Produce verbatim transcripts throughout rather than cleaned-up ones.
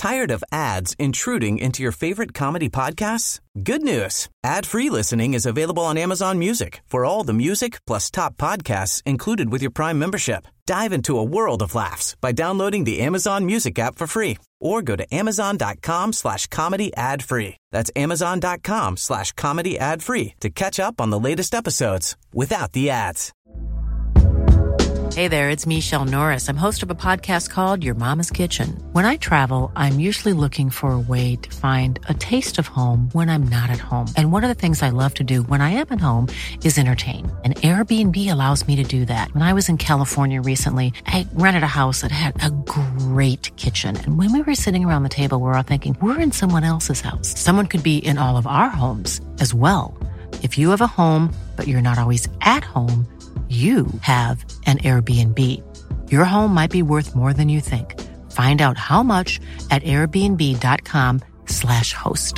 Tired of ads intruding into your favorite comedy podcasts? Good news. Ad-free listening is available on Amazon Music for all the music plus top podcasts included with your Prime membership. Dive into a world of laughs by downloading the Amazon Music app for free or go to amazon.com slash comedy ad free. That's amazon.com slash comedy ad free to catch up on the latest episodes without the ads. Hey there, it's Michelle Norris. I'm host of a podcast called Your Mama's Kitchen. When I travel, I'm usually looking for a way to find a taste of home when I'm not at home. And one of the things I love to do when I am at home is entertain. And Airbnb allows me to do that. When I was in California recently, I rented a house that had a great kitchen. And when we were sitting around the table, we were all thinking, we're in someone else's house. Someone could be in all of our homes as well. If you have a home, but you're not always at home, you have an Airbnb. Your home might be worth more than you think. Find out how much at airbnb.com slash host.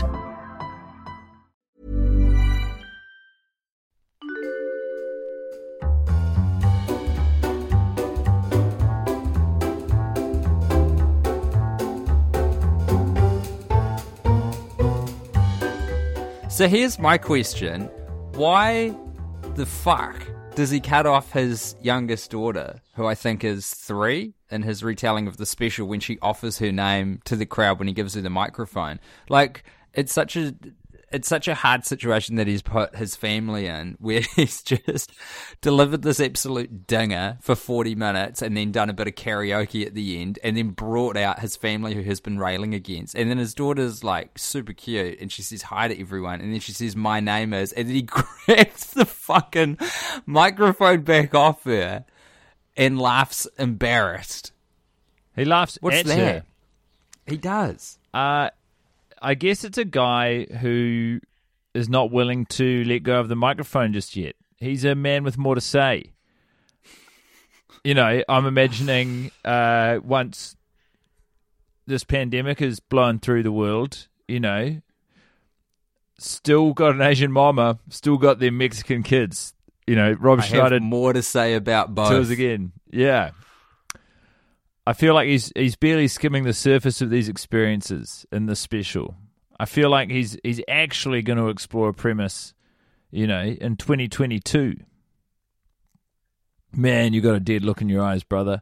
So here's my question. Why the fuck does he cut off his youngest daughter, who I think is three, in his retelling of the special when she offers her name to the crowd when he gives her the microphone? Like, it's such a it's such a hard situation that he's put his family in, where he's just delivered this absolute dinger for forty minutes and then done a bit of karaoke at the end and then brought out his family who has been railing against. And then his daughter's like super cute and she says hi to everyone and then she says, my name is, and then he grabs the fucking microphone back off her and laughs embarrassed. He laughs What's at that? her. He does. Uh, I guess it's a guy who is not willing to let go of the microphone just yet. He's a man with more to say. You know, I'm imagining uh, once this pandemic is blown through the world, you know, still got an Asian mama, still got their Mexican kids. You know, Rob I Schneider. have more to say about both. Tours again. Yeah. I feel like he's he's barely skimming the surface of these experiences in this special. I feel like he's he's actually going to explore a premise, you know, in twenty twenty-two. Man, you got a dead look in your eyes, brother.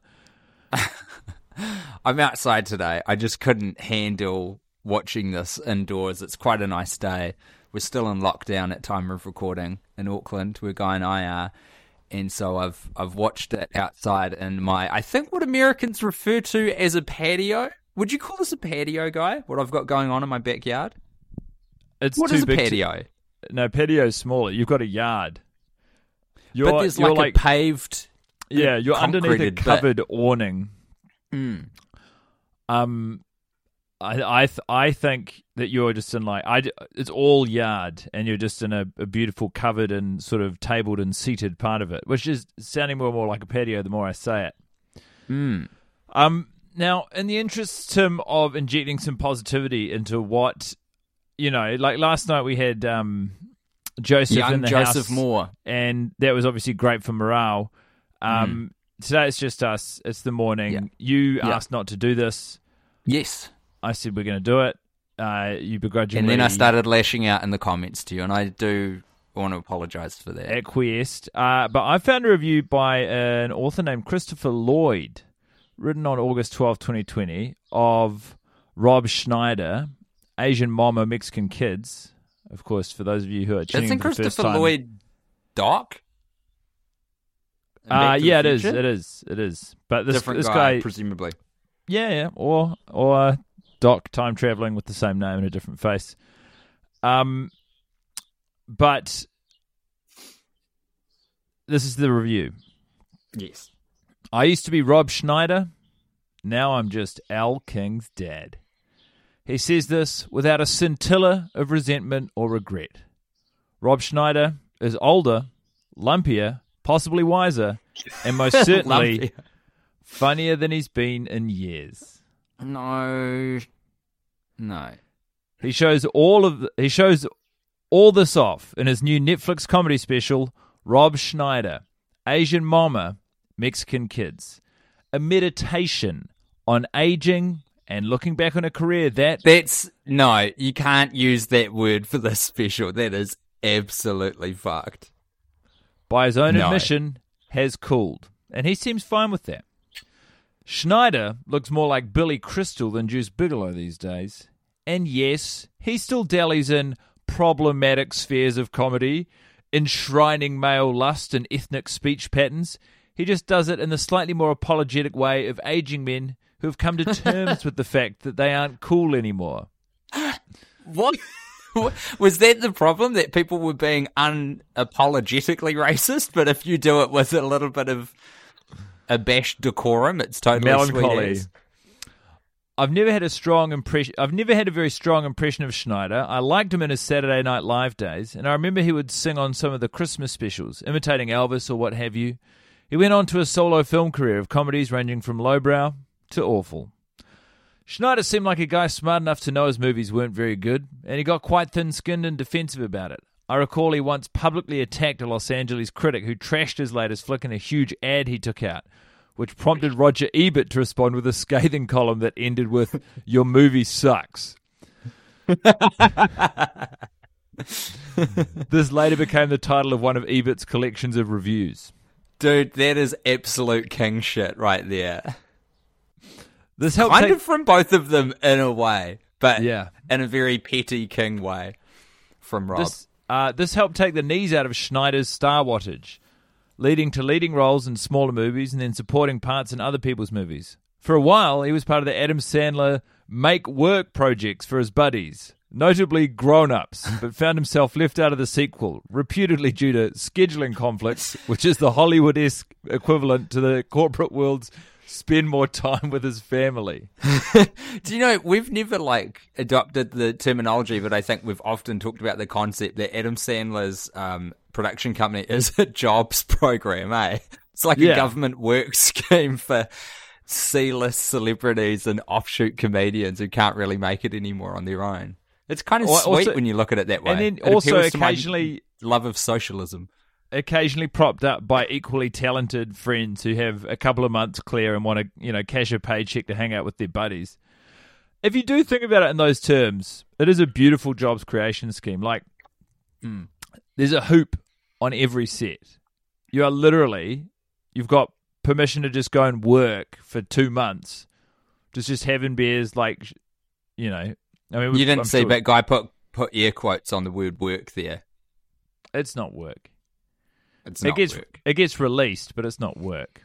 I'm outside today. I just couldn't handle watching this indoors. It's quite a nice day. We're still in lockdown at time of recording in Auckland, where Guy and I are. And so I've I've watched it outside in my, I think what Americans refer to as a patio. Would you call this a patio, Guy? What I've got going on in my backyard? It's what too is a big patio? To, no, patio's smaller. You've got a yard. You're, but there's you're like, like a paved, yeah. You're underneath a concreted covered bit. awning. Mm. Um, I I th- I think that you're just in like I. It's all yard, and you're just in a, a beautiful covered and sort of tabled and seated part of it, which is sounding more and more like a patio the more I say it. Mm. Um. Now, in the interest, Tim, of injecting some positivity into what, you know, like last night we had um, Joseph Young in the Joseph house, Moore, and that was obviously great for morale. Um, mm. Today it's just us. It's the morning. Yeah. You yeah. asked not to do this. Yes. I said we're going to do it. Uh, you begrudgingly... And then I started lashing out in the comments to you, and I do want to apologise for that. Acquiesced. Uh, but I found a review by an author named Christopher Lloyd, written on August twelfth, twenty twenty, of Rob Schneider, Asian Mama, Mexican Kids. Of course, for those of you who are tuning in Isn't for the first Christopher time... Lloyd Doc? Uh, yeah, it is. It is. It is. But this, Different this guy, guy... presumably. Yeah, yeah. Or... or Doc, time traveling with the same name and a different face. Um, but this is the review. Yes. I used to be Rob Schneider. Now I'm just Al King's dad. He says this without a scintilla of resentment or regret. Rob Schneider is older, lumpier, possibly wiser, and most certainly funnier than he's been in years. No, no. He shows all of the, he shows all this off in his new Netflix comedy special, Rob Schneider, Asian Mama, Mexican Kids, a meditation on aging And looking back on a career that... That's... No, you can't use that word for this special. That is absolutely fucked. By his own No. admission, has cooled. And he seems fine with that. Schneider looks more like Billy Crystal than Juice Bigelow these days. And yes, he still dallies in problematic spheres of comedy, enshrining male lust and ethnic speech patterns. He just does it in the slightly more apologetic way of aging men who have come to terms with the fact that they aren't cool anymore. What? Was that the problem, that people were being unapologetically racist? But if you do it with a little bit of abashed decorum, it's totally Melancholy. sweet as. I've never had a strong impression. I've never had a very strong impression of Schneider. I liked him in his Saturday Night Live days, and I remember he would sing on some of the Christmas specials, imitating Elvis or what have you. He went on to a solo film career of comedies ranging from lowbrow to awful. Schneider seemed like a guy smart enough to know his movies weren't very good, and he got quite thin-skinned and defensive about it. I recall he once publicly attacked a Los Angeles critic who trashed his latest flick in a huge ad he took out, which prompted Roger Ebert to respond with a scathing column that ended with, "Your movie sucks." This later became the title of one of Ebert's collections of reviews. Dude, that is absolute king shit right there. This helped Kind take... of from both of them in a way, but Yeah. in a very petty king way from Rob. This, uh, this helped take the knees out of Schneider's star wattage, leading to leading roles in smaller movies and then supporting parts in other people's movies. For a while, he was part of the Adam Sandler make work projects for his buddies, notably Grown Ups, but found himself left out of the sequel, reputedly due to scheduling conflicts, which is the Hollywood-esque equivalent to the corporate world's spend more time with his family. Do you know, we've never, like, adopted the terminology, but I think we've often talked about the concept that Adam Sandler's um, production company is a jobs program, eh? It's like Yeah. a government work scheme for C-list celebrities and offshoot comedians who can't really make it anymore on their own. It's kind of Or- sweet also- when you look at it that way. and then It also appeals to my occasionally- love of socialism. Occasionally propped up by equally talented friends who have a couple of months clear and want to, you know, cash a paycheck to hang out with their buddies. If you do think about it in those terms, it is a beautiful jobs creation scheme. Like, Mm. there's a hoop on every set. You are literally, you've got permission to just go and work for two months, just just having beers, like, you know. I mean, You didn't I'm see, sure- but Guy put, put air quotes on the word work there. it's not work. It's It not gets work. it gets released, but it's not work.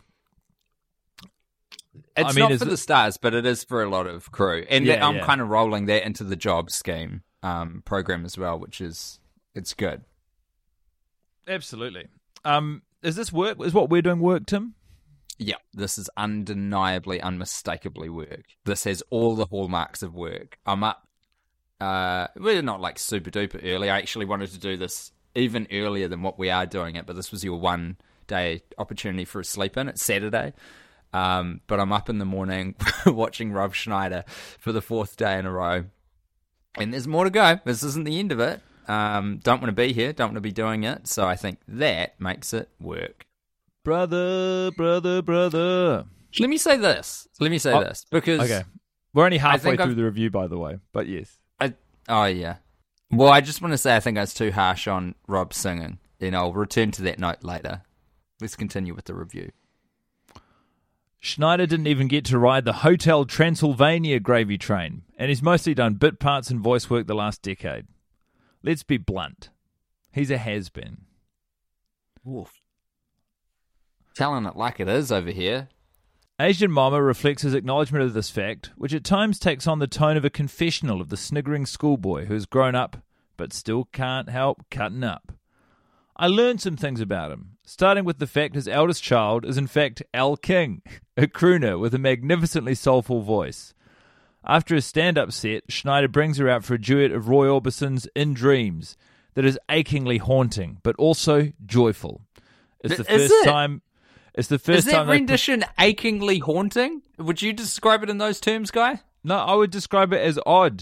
It's I mean, not is for it- the stars, but it is for a lot of crew. And Yeah, that- I'm yeah. kind of rolling that into the job scheme um, program as well, which is, it's good. Absolutely. Um, is this work? Is what we're doing work, Tim? Yeah, this is undeniably, unmistakably work. This has all the hallmarks of work. I'm up, uh, we're not like super duper early. I actually wanted to do this even earlier than what we are doing it, but this was your one day opportunity for a sleep in. It's Saturday. Um, but I'm up in the morning watching Rob Schneider for the fourth day in a row. And there's more to go. This isn't the end of it. Um, don't want to be here. Don't want to be doing it. So I think that makes it work. Brother, brother, brother. Let me say this. Let me say Oh, this. Because Okay. We're only halfway think through I've- the review, by the way, but yes. I, oh, yeah. Well, I just want to say I think I was too harsh on Rob singing. And I'll return to that note later. Let's continue with the review. Schneider didn't even get to ride the Hotel Transylvania gravy train, and he's mostly done bit parts and voice work the last decade. Let's be blunt. He's a has-been. Oof. Telling it like it is over here. Asian Mama reflects his acknowledgement of this fact, which at times takes on the tone of a confessional of the sniggering schoolboy who has grown up but still can't help cutting up. I learned some things about him, starting with the fact his eldest child is in fact Al King, a crooner with a magnificently soulful voice. After a stand-up set, Schneider brings her out for a duet of Roy Orbison's In Dreams that is achingly haunting, but also joyful. It's the Is first it? time... It's the first Is that time they- rendition achingly haunting? Would you describe it in those terms, Guy? No, I would describe it as odd.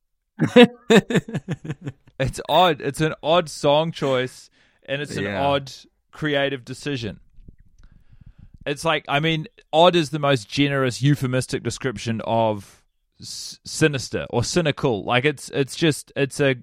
It's odd. It's an odd song choice, and it's an Yeah. odd creative decision. It's like, I mean, odd is the most generous euphemistic description of s- sinister or cynical. Like it's it's just it's a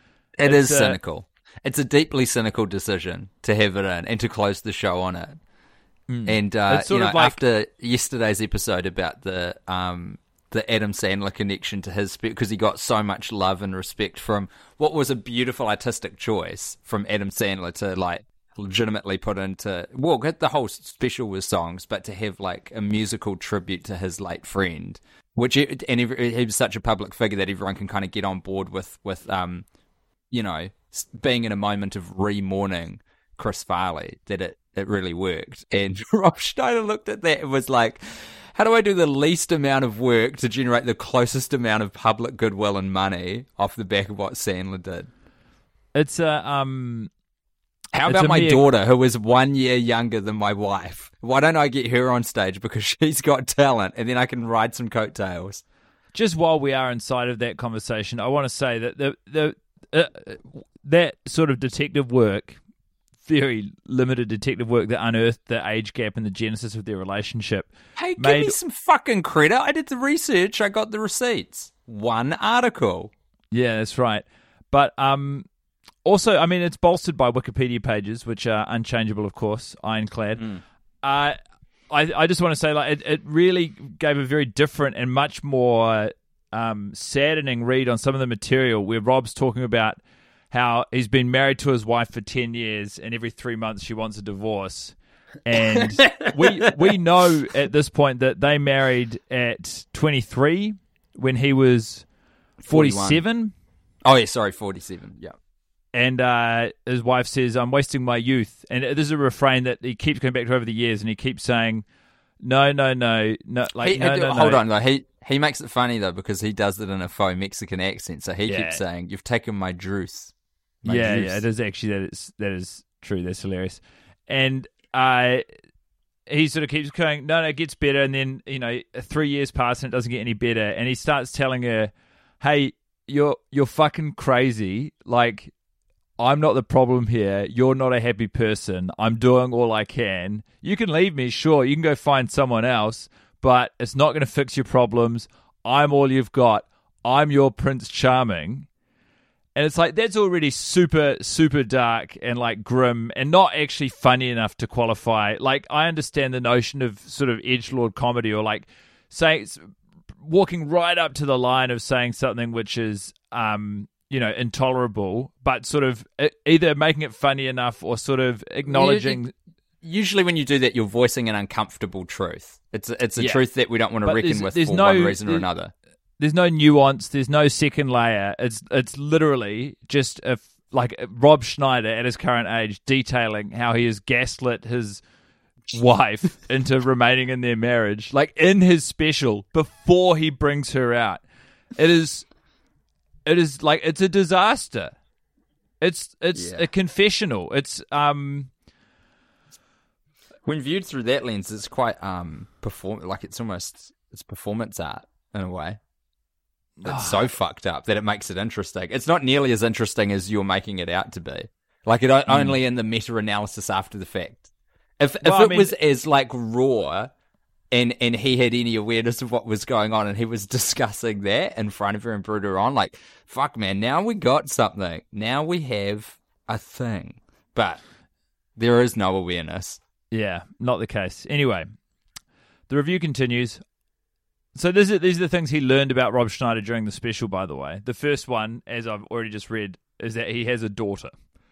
it it's is a, cynical. It's a deeply cynical decision to have it in and to close the show on it. Mm. And uh, it's sort you know, of like, after yesterday's episode about the um, the Adam Sandler connection to his, because he got so much love and respect from what was a beautiful artistic choice from Adam Sandler to like legitimately put into, well, the whole special was songs, but to have like a musical tribute to his late friend, which it, and he, he was such a public figure that everyone can kind of get on board with, with um, you know, being in a moment of re-mourning Chris Farley, that it, it really worked. And Rob Schneider looked at that and was like, how do I do the least amount of work to generate the closest amount of public goodwill and money off the back of what Sandler did? It's a um. How about my mere... daughter, who is one year younger than my wife? Why don't I get her on stage because she's got talent, and then I can ride some coattails? Just while we are inside of that conversation, I want to say that the the uh, that sort of detective work, very limited detective work that unearthed the age gap and the genesis of their relationship. Hey, made... give me some fucking credit. I did the research. I got the receipts. One article. Yeah, that's right. But um. Also, I mean, it's bolstered by Wikipedia pages, which are unchangeable, of course, ironclad. Mm. Uh, I, I just want to say, like, it, it really gave a very different and much more um, saddening read on some of the material where Rob's talking about how he's been married to his wife for ten years and every three months she wants a divorce. And we we know at this point that they married at twenty-three when he was forty-seven. Oh, yeah, sorry, forty-seven, yeah. And uh, his wife says, I'm wasting my youth. And this is a refrain that he keeps going back to over the years, and he keeps saying, no, no, no, no. Like, he, no, uh, no, hold no. on, though. He, he makes it funny, though, because he does it in a faux Mexican accent. So he yeah. keeps saying, you've taken my juice. My yeah, juice. yeah, it is actually, that is, that is true. That's hilarious. And uh, he sort of keeps going, no, no, it gets better. And then, you know, three years pass and it doesn't get any better. And he starts telling her, hey, you're you're fucking crazy. Like, I'm not the problem here. You're not a happy person. I'm doing all I can. You can leave me, sure. You can go find someone else, but it's not going to fix your problems. I'm all you've got. I'm your Prince Charming. And it's like, that's already super, super dark and like grim and not actually funny enough to qualify. Like, I understand the notion of sort of edgelord comedy or like saying, walking right up to the line of saying something which is, um, you know, intolerable, but sort of either making it funny enough or sort of acknowledging. Usually when you do that, you're voicing an uncomfortable truth. It's a, it's a yeah. truth that we don't want to but reckon there's, with there's for no, one reason or another. There's no nuance. There's no second layer. It's it's literally just a, like Rob Schneider at his current age detailing how he has gaslit his wife into remaining in their marriage, like in his special before he brings her out. It is, it is like it's a disaster. It's it's yeah. a confessional. It's um. When viewed through that lens, it's quite um perform like it's almost it's performance art in a way. It's oh. so fucked up that it makes it interesting. It's not nearly as interesting as you're making it out to be. Like it mm. only in the meta-analysis after the fact. If well, if it I mean, was as like raw, and and he had any awareness of what was going on, and he was discussing that in front of her and brought her on, like fuck, man, now we got something. Now we have a thing, but there is no awareness. Yeah, not the case. Anyway, the review continues. So these are, these are the things he learned about Rob Schneider during the special, by the way. The first one, as I've already just read, is that he has a daughter.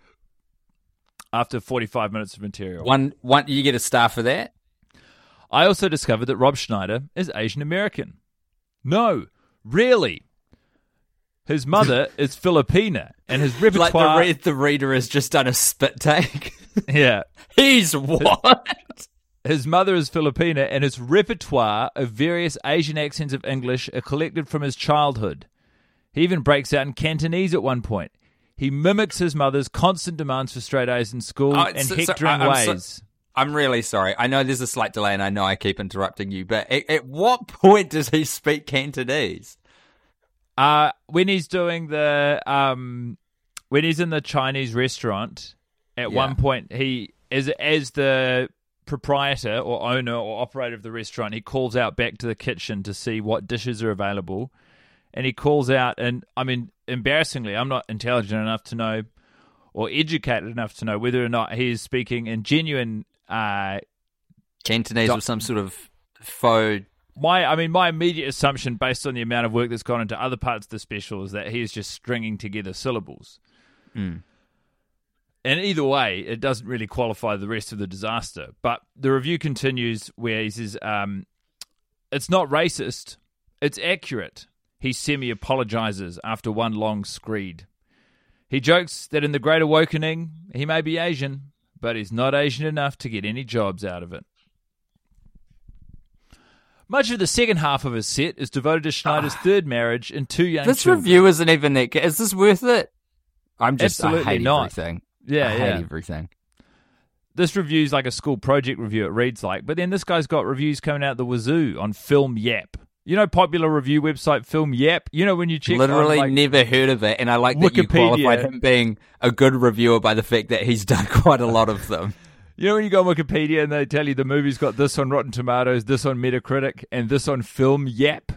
After forty-five minutes of material. One, one, you get a star for that? I also discovered that Rob Schneider is Asian American. No, really. His mother is Filipina, and his repertoire... Like the, re- the reader has just done a spit take. Yeah. He's what? His, his mother is Filipina, and his repertoire of various Asian accents of English are collected from his childhood. He even breaks out in Cantonese at one point. He mimics his mother's constant demands for straight A's in school oh, and so, hectoring so, I'm ways. So, I'm really sorry. I know there's a slight delay, and I know I keep interrupting you, but at, at what point does he speak Cantonese? Uh, when he's doing the... Um, when he's in the Chinese restaurant, at yeah. one point, he as as the proprietor or owner or operator of the restaurant, he calls out back to the kitchen to see what dishes are available. And he calls out, and I mean, embarrassingly, I'm not intelligent enough to know or educated enough to know whether or not he is speaking in genuine uh, Cantonese do- or some sort of faux. My, I mean, my immediate assumption, based on the amount of work that's gone into other parts of the special, is that he is just stringing together syllables. Mm. And either way, it doesn't really qualify the rest of the disaster. But the review continues where he says, um, it's not racist, it's accurate. He semi-apologizes after one long screed. He jokes that in the Great Awakening, he may be Asian, but he's not Asian enough to get any jobs out of it. Much of the second half of his set is devoted to Schneider's uh, third marriage and two young this children. This review isn't even that good. Is this worth it? I'm just, Absolutely I hate not. everything. Yeah, I hate yeah. everything. This review's like a school project review, it reads like. But then this guy's got reviews coming out the wazoo on Film Yap. You know, popular review website Film Yap? You know, when you check Literally on, like, never heard of it, and I like that you Wikipedia. qualified him being a good reviewer by the fact that he's done quite a lot of them. You know when you go on Wikipedia and they tell you the movie's got this on Rotten Tomatoes, this on Metacritic, and this on Film Yap?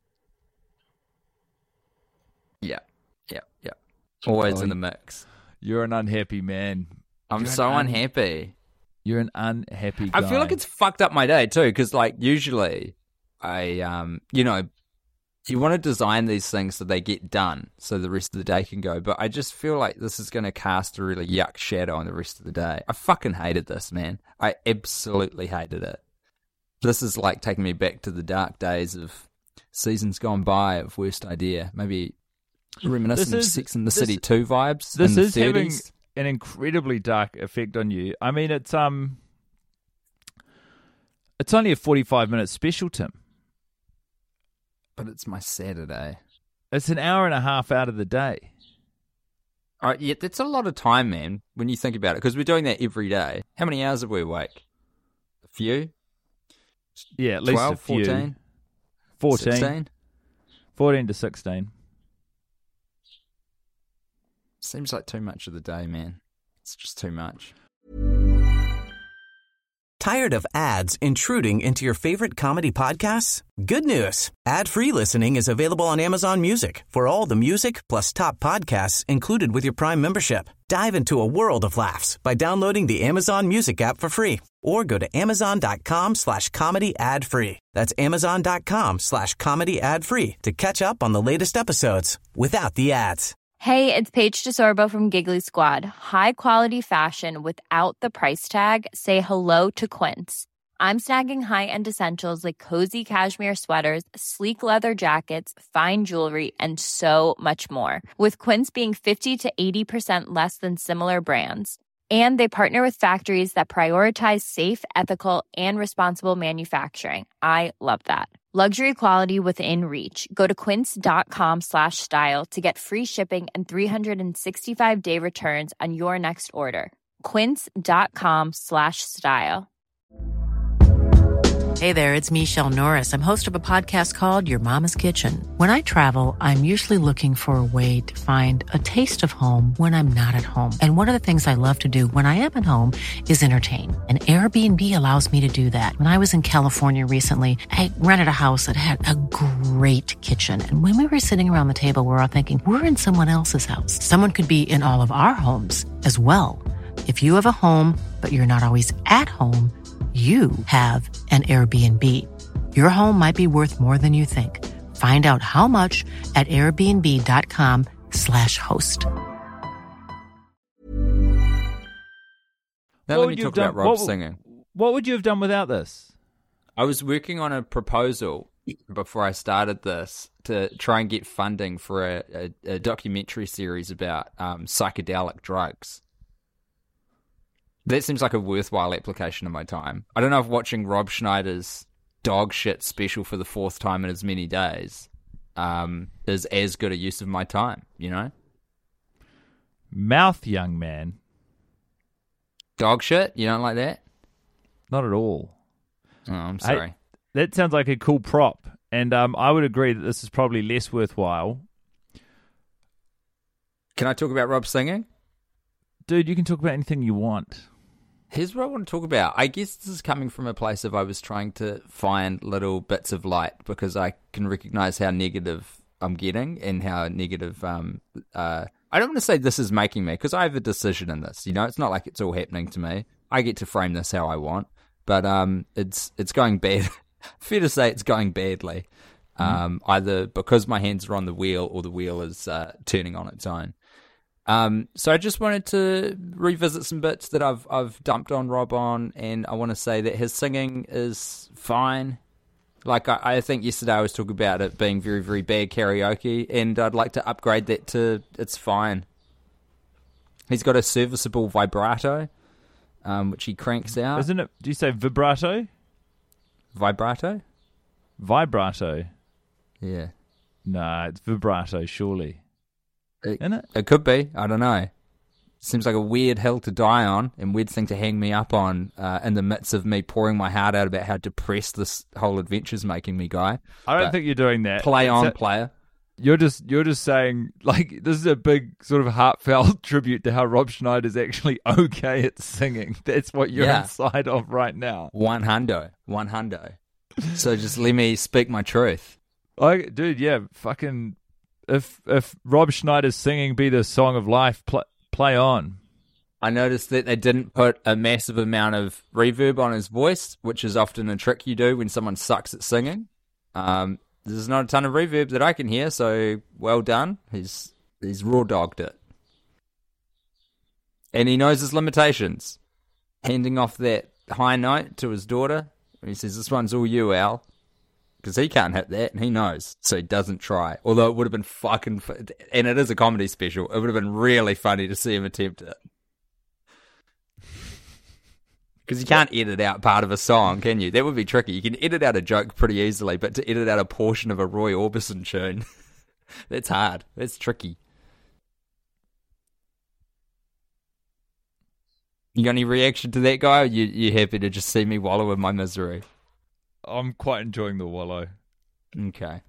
Yeah, yeah, yeah. Always Oh, in the mix. You're an unhappy man. I'm You're so un- unhappy. You're an unhappy guy. I feel like it's fucked up my day too, because like usually I, um, you know, you want to design these things so they get done so the rest of the day can go. But I just feel like this is going to cast a really yuck shadow on the rest of the day. I fucking hated this, man. I absolutely hated it. This is like taking me back to the dark days of seasons gone by of Worst Idea. Maybe reminiscent This of is- Sex and the this- City two vibes This in the is having thirties. an incredibly dark effect on you. I mean, it's um, it's only a forty-five minute special, Tim. But it's my Saturday. It's an hour and a half out of the day. All right, yeah, that's a lot of time, man, when you think about it, because we're doing that every day. How many hours are we awake? A few? Yeah, at least twelve, a few. fourteen? fourteen. sixteen? fourteen to sixteen. Seems like too much of the day, man. It's just too much. Tired of ads intruding into your favorite comedy podcasts? Good news. Ad-free listening is available on Amazon Music for all the music plus top podcasts included with your Prime membership. Dive into a world of laughs by downloading the Amazon Music app for free or go to amazon.com slash comedy ad free. That's amazon.com slash comedy ad free to catch up on the latest episodes without the ads. Hey, it's Paige DeSorbo from Giggly Squad. High quality fashion without the price tag. Say hello to Quince. I'm snagging high-end essentials like cozy cashmere sweaters, sleek leather jackets, fine jewelry, and so much more. With Quince being fifty to eighty percent less than similar brands. And they partner with factories that prioritize safe, ethical, and responsible manufacturing. I love that. Luxury quality within reach. Go to quince.com slash style to get free shipping and three sixty-five day returns on your next order. Quince.com slash style. Hey there, it's Michelle Norris. I'm host of a podcast called Your Mama's Kitchen. When I travel, I'm usually looking for a way to find a taste of home when I'm not at home. And one of the things I love to do when I am at home is entertain. And Airbnb allows me to do that. When I was in California recently, I rented a house that had a great kitchen. And when we were sitting around the table, we were all thinking, we're in someone else's house. Someone could be in all of our homes as well. If you have a home, but you're not always at home, you have an Airbnb. Your home might be worth more than you think. Find out how much at airbnb.com slash host. Now let me talk about Rob singing. What would you have done without this? I was working on a proposal before I started this to try and get funding for a, a, a documentary series about um, psychedelic drugs. That seems like a worthwhile application of my time. I don't know if watching Rob Schneider's dog shit special for the fourth time in as many days um, is as good a use of my time, you know? Mouth, young man. Dog shit? You don't like that? Not at all. Oh, I'm sorry. Hey, that sounds like a cool prop. And um, I would agree that this is probably less worthwhile. Can I talk about Rob singing? Dude, you can talk about anything you want. Here's what I want to talk about. I guess this is coming from a place of I was trying to find little bits of light because I can recognize how negative I'm getting and how negative. Um, uh, I don't want to say this is making me because I have a decision in this. You know, it's not like it's all happening to me. I get to frame this how I want, but um, it's it's going bad. Fair to say, it's going badly. Mm. Um, either because my hands are on the wheel or the wheel is uh, turning on its own. Um, so I just wanted to revisit some bits that I've I've dumped on Rob on, and I want to say that his singing is fine. Like I, I think yesterday I was talking about it being very, very bad karaoke, and I'd like to upgrade that to it's fine. He's got a serviceable vibrato, um, which he cranks out. Isn't it? Do you say vibrato? Vibrato? Vibrato. Yeah. Nah, it's vibrato, surely. It, Isn't it? It could be. I don't know. Seems like a weird hill to die on and weird thing to hang me up on uh, in the midst of me pouring my heart out about how depressed this whole adventure's making me, Guy. I don't But think you're doing that. Play It's on, a- player. You're just you're just saying, like, this is a big sort of heartfelt tribute to how Rob Schneider's actually okay at singing. That's what you're Yeah. inside of right now. One hundo. One hundo. So just let me speak my truth. Like, dude, yeah, fucking. If if Rob Schneider's singing "Be the Song of Life," pl- play on. I noticed that they didn't put a massive amount of reverb on his voice, which is often a trick you do when someone sucks at singing. Um, there's not a ton of reverb that I can hear, so well done. He's he's raw dogged it, and he knows his limitations. Handing off that high note to his daughter, and he says, "This one's all you, Al," because he can't hit that, and he knows, so he doesn't try. Although it would have been fucking, fu- and it is a comedy special. It would have been really funny to see him attempt it. Because you can't edit out part of a song, can you? That would be tricky. You can edit out a joke pretty easily, but to edit out a portion of a Roy Orbison tune, that's hard. That's tricky. You got any reaction to that, guy? Or you you happy to just see me wallow in my misery? I'm quite enjoying the wallow. Okay.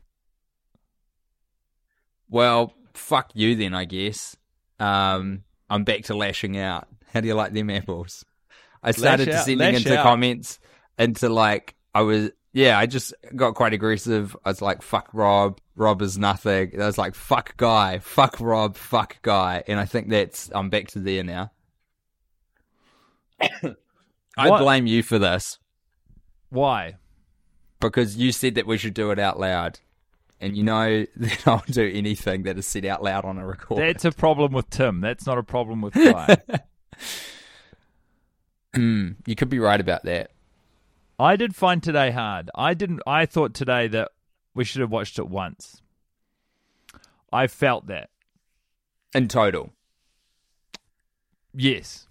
Well, fuck you then, I guess. Um, I'm back to lashing out. How do you like them apples? I started Lash out, descending lash into out. comments into like, I was, yeah, I just got quite aggressive. I was like, fuck Rob. Rob is nothing. I was like, fuck Guy. Fuck Rob. Fuck Guy. And I think that's, I'm back to there now. I What? blame you for this Why? because you said that we should do it out loud. And you know that I'll do anything that is said out loud on a record. That's a problem with Tim. That's not a problem with Guy. Mm, you could be right about that. I did find today hard. I didn't. I thought today that we should have watched it once. I felt that. In total. Yes.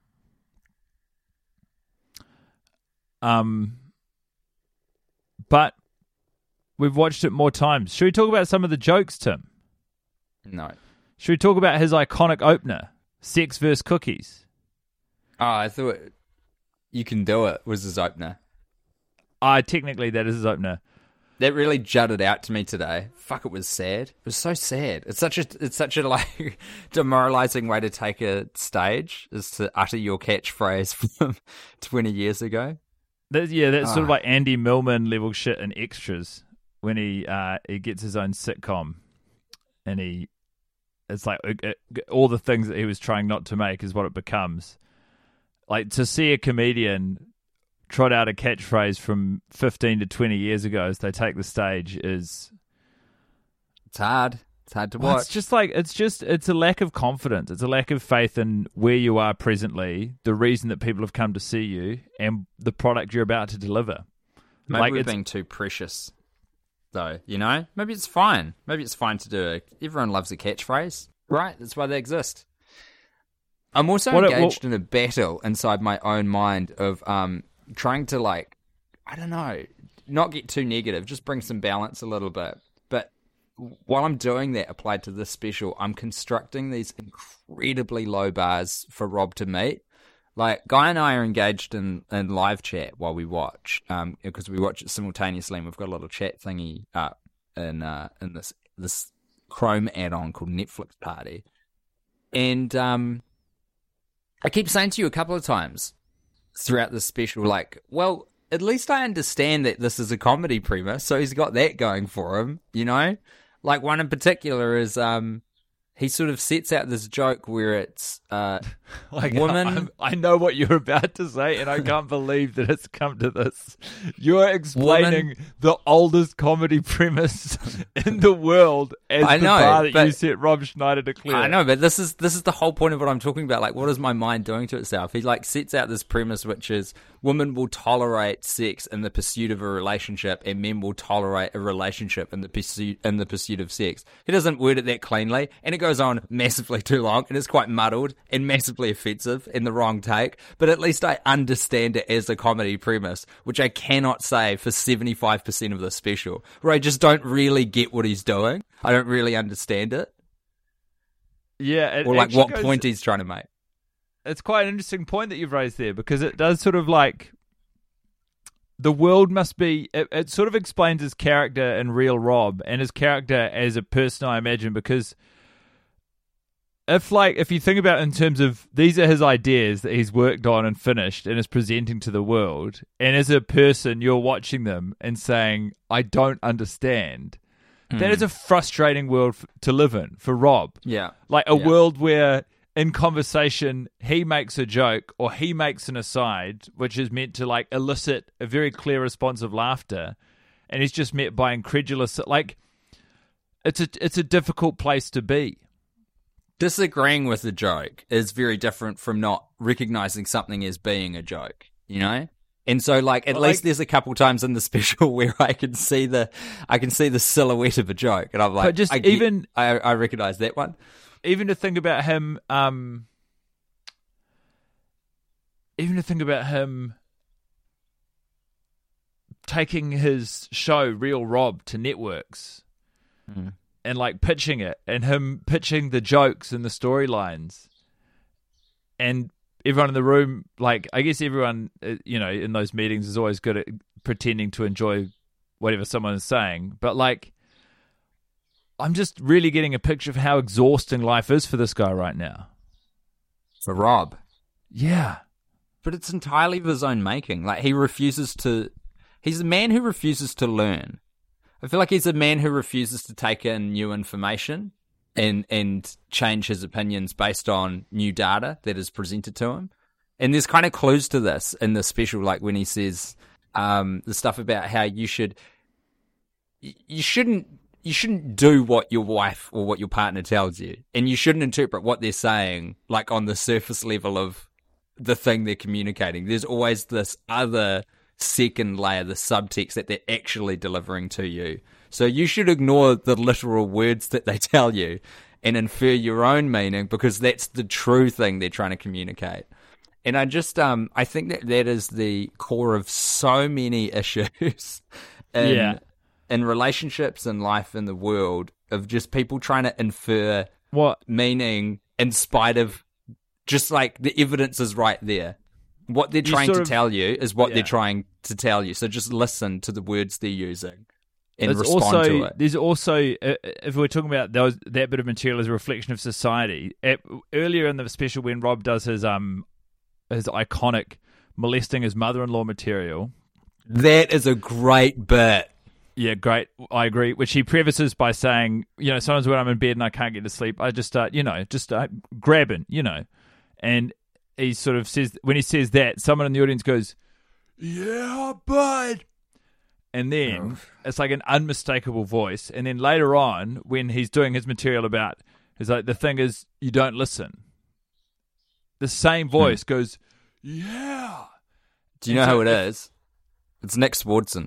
Um. But we've watched it more times. Should we talk about some of the jokes, Tim? No. Should we talk about his iconic opener, Sex versus Cookies? Oh, I thought You Can Do It was his opener. Ah, technically that is his opener. That really jutted out to me today. Fuck, it was sad. It was so sad. It's such a it's such a like demoralizing way to take a stage is to utter your catchphrase from twenty years ago. That's, yeah, that's sort of Ah. like Andy Millman level shit in Extras when he uh, he gets his own sitcom, and he it's like uh, uh, all the things that he was trying not to make is what it becomes. Like to see a comedian trot out a catchphrase from fifteen to twenty years ago as they take the stage is It's hard. It's hard to well, watch. it's just like it's just it's a lack of confidence. It's a lack of faith in where you are presently, the reason that people have come to see you, and the product you're about to deliver. Maybe like we're it's- being too precious, though. You know, maybe it's fine. Maybe it's fine to do it. Everyone loves a catchphrase, right? That's why they exist. I'm also What it- engaged what- in a battle inside my own mind of um trying to like, I don't know, not get too negative, just bring some balance a little bit. But while I'm doing that, applied to this special, I'm constructing these incredibly low bars for Rob to meet. Like, Guy and I are engaged in, in live chat while we watch, um, because we watch it simultaneously, and we've got a little chat thingy up in uh, in this this Chrome add-on called Netflix Party. And um, I keep saying to you a couple of times, throughout the special, like, well, at least I understand that this is a comedy premise, so he's got that going for him, you know? Like, one in particular is, um, he sort of sets out this joke where it's, uh, like, woman... I'm, I know what you're about to say, and I can't believe that it's come to this. You're explaining woman... the oldest comedy premise in the world as I the know, bar that but... you set Rob Schneider to clear. I know, but this is this is the whole point of what I'm talking about. Like, what is my mind doing to itself? He, like, sets out this premise, which is women will tolerate sex in the pursuit of a relationship, and men will tolerate a relationship in the pursuit in the pursuit of sex. He doesn't word it that cleanly, and it goes on massively too long, and it's quite muddled and massively offensive in the wrong take. But at least I understand it as a comedy premise, which I cannot say for seventy-five percent of the special, where I just don't really get what he's doing. I don't really understand it. Yeah, it or like what goes, point he's trying to make. It's quite an interesting point that you've raised there, because it does sort of like the world must be. It, it sort of explains his character in Real Rob and his character as a person, I imagine, because if like if you think about it in terms of these are his ideas that he's worked on and finished and is presenting to the world, and as a person you're watching them and saying, I don't understand. Mm. That is a frustrating world f- to live in for Rob. Yeah. Like a yeah. world where in conversation he makes a joke or he makes an aside which is meant to like elicit a very clear response of laughter, and he's just met by incredulous. Like it's a it's a difficult place to be. Disagreeing with a joke is very different from not recognizing something as being a joke, you know? And so, like, at but least like, there's a couple times in the special where I can see the, I can see the silhouette of a joke, and I'm like, but just I get, even, I, I recognize that one. Even to think about him, um, even to think about him taking his show Real Rob to networks. Mm. And like pitching it, and him pitching the jokes and the storylines, and everyone in the room, like I guess everyone, you know, in those meetings is always good at pretending to enjoy whatever someone is saying. But like, I'm just really getting a picture of how exhausting life is for this guy right now. For Rob, yeah, but it's entirely of his own making. Like he refuses to. He's a man who refuses to learn. I feel like he's a man who refuses to take in new information and and change his opinions based on new data that is presented to him. And there's kind of clues to this in the special, like when he says um, the stuff about how you should you shouldn't you shouldn't do what your wife or what your partner tells you, and you shouldn't interpret what they're saying like on the surface level of the thing they're communicating. There's always this other second layer, the subtext that they're actually delivering to you. So you should ignore the literal words that they tell you and infer your own meaning, because that's the true thing they're trying to communicate. And I just, um, I think that that is the core of so many issues in, yeah. in relationships and life in the world, of just people trying to infer what meaning in spite of just like the evidence is right there. What they're trying to of, tell you is what yeah. they're trying to tell you. So just listen to the words they're using and it's respond also, to it. There's also, uh, if we're talking about those, that bit of material as a reflection of society, at, earlier in the special when Rob does his um his iconic molesting his mother-in-law material. That is a great bit. Yeah, great. I agree. Which he prefaces by saying, you know, sometimes when I'm in bed and I can't get to sleep, I just start, you know, just start grabbing, you know, and he sort of says, when he says that, someone in the audience goes, yeah, bud. And then oh. it's like an unmistakable voice. And then later on, when he's doing his material about, he's like, the thing is, you don't listen. The same voice hmm. goes, yeah. Do you and know so who it if, is? It's Nick Swardson.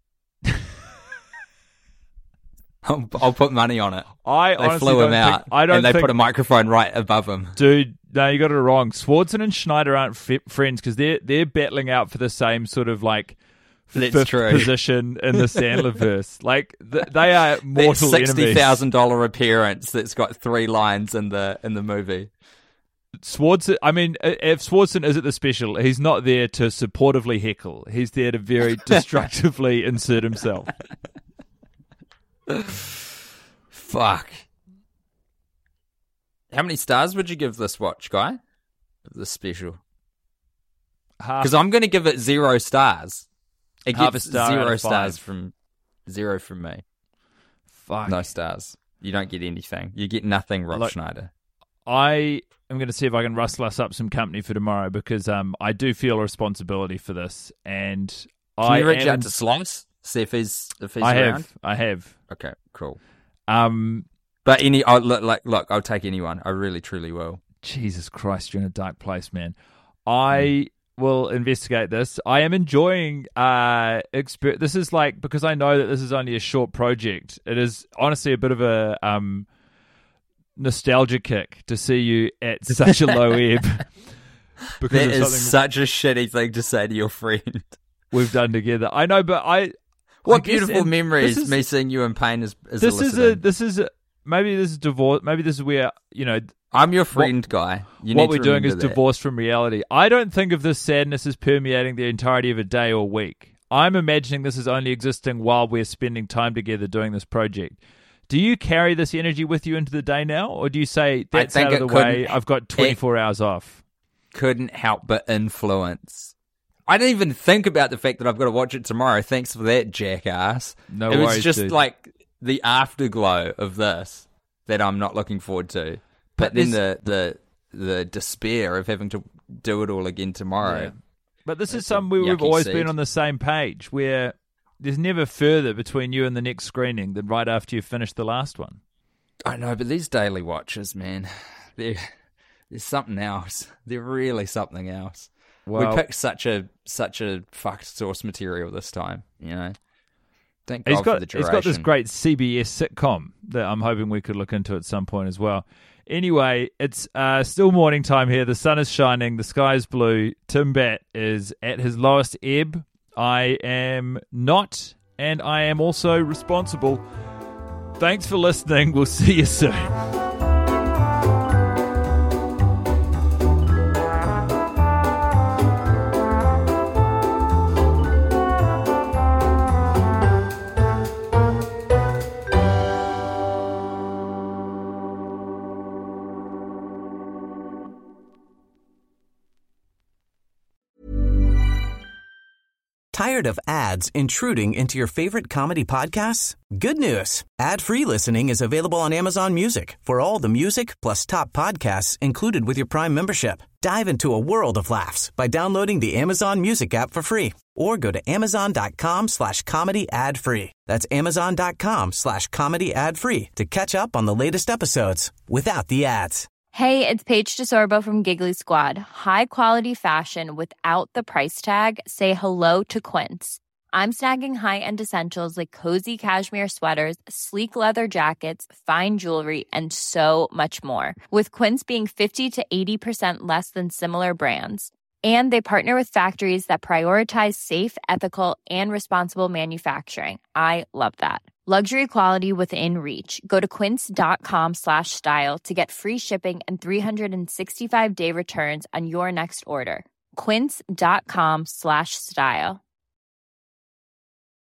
I'll, I'll put money on it. I they honestly flew him don't out, think, I don't and they think, put a microphone right above him. Dude, no, you got it wrong. Swardson and Schneider aren't f- friends because they're they're battling out for the same sort of like That's fifth true. position in the Sandlerverse. Like th- they are mortal that sixty enemies. thousand dollar appearance that's got three lines in the in the movie. Swardson, I mean, if Swardson is at the special, he's not there to supportively heckle. He's there to very destructively insert himself. Fuck. How many stars would you give this watch, Guy? This special. half, Because I'm going to give it zero stars. It half gets a star out zero of five. stars from zero from me. Fuck. No stars. You don't get anything. You get nothing, Rob Look, Schneider. I am going to see if I can rustle us up some company for tomorrow because um, I do feel a responsibility for this. And Can I you reach am, out to Slice? See if he's, if he's I around? have. I have. Okay, cool. Um, But any, oh, look, like, look, I'll take anyone. I really, truly will. Jesus Christ, you're in a dark place, man. I will investigate this. I am enjoying uh exper- this is like, because I know that this is only a short project, it is honestly a bit of a um nostalgia kick to see you at such a low ebb. Because That of is something such a shitty thing to say to your friend. we've done together. I know, but I What I guess- beautiful and memories this is- me seeing you in pain is, is This is a eliciting. this is a, maybe this is divorce. Maybe this is where, you know, I'm your friend, guy. You what need we're to doing is remember that. divorced from reality. I don't think of this sadness as permeating the entirety of a day or week. I'm imagining this is only existing while we're spending time together doing this project. Do you carry this energy with you into the day now, or do you say that's think out of it the way? couldn't- I've got twenty-four hours off. Couldn't help but influence. I didn't even think about the fact that I've got to watch it tomorrow. Thanks for that, jackass. No it was worries, just dude. like the afterglow of this that I'm not looking forward to. But, But then the, the the despair of having to do it all again tomorrow. Yeah. But this is That's a something where we've yucky always seed. been on the same page, where there's never further between you and the next screening than right after you finish the last one. I know, but these daily watches, man, they're, there's something else. They're really something else. Well, we picked such a such a fucked source material this time, you know. Thank God He's for got the he's duration. got this great C B S sitcom that I'm hoping we could look into at some point as well. Anyway, it's uh, still morning time here. The sun is shining. The sky is blue. Tim Batt is at his lowest ebb. I am not, and I am also responsible. Thanks for listening. We'll see you soon. Tired of ads intruding into your favorite comedy podcasts? Good news. Ad-free listening is available on Amazon Music for all the music plus top podcasts included with your Prime membership. Dive into a world of laughs by downloading the Amazon Music app for free or go to amazon.com slash comedy ad free. That's amazon.com slash comedy ad free to catch up on the latest episodes without the ads. Hey, it's Paige DeSorbo from Giggly Squad. High quality fashion without the price tag. Say hello to Quince. I'm snagging high-end essentials like cozy cashmere sweaters, sleek leather jackets, fine jewelry, and so much more. With Quince being fifty to eighty percent less than similar brands. And they partner with factories that prioritize safe, ethical, and responsible manufacturing. I love that. Luxury quality within reach. Go to quince.com slash style to get free shipping and three sixty-five day returns on your next order. Quince.com slash style.